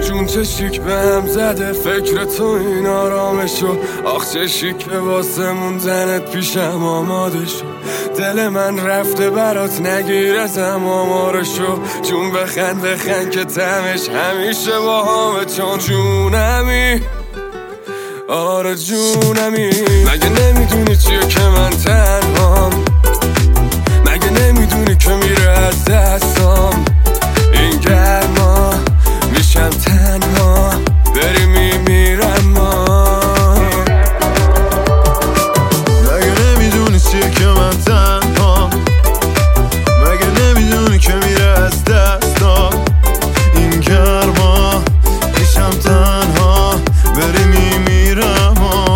جون چه شیک به هم زده فکر تو این آرامشو. آخ چه شیک واسه موندنت پیشم آماده شو. دل من رفته برات نگیر ازم آمارشو. جون بخند که تمش همیشه با همه. چون جونمی آره جونمی. مگه نمیدونی چیه که من تنهام؟ مگه نمیدونی که میره از دستام این گرما؟ میشم تنها بری میمیرم ما. مگه نمیدونی چیه که من تنهام؟ مگه نمیدونی که میره از دستام این گرما؟ میشم تنها بری میمیرم ما.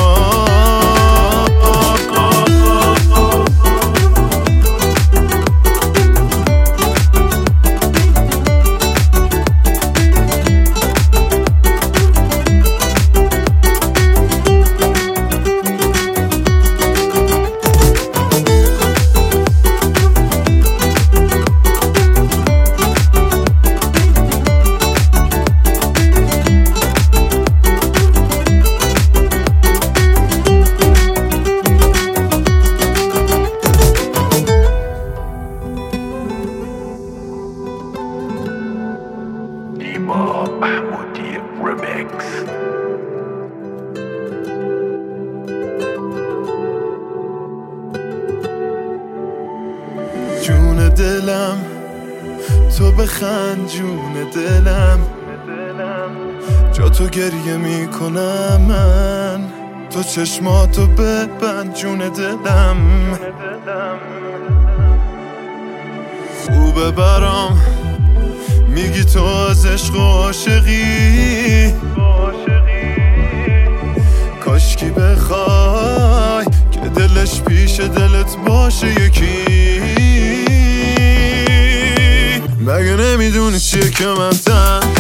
محمودی رمیکس. جون دلم تو بخند جون دلم، جا تو گریه میکنم من. تو چشماتو ببند جون دلم، خوبه برام میگی تو از عشق و عاشقی. کاشکی بخوای که دلش پیش دلت باشه یکی. مگه نمیدونی چیه که من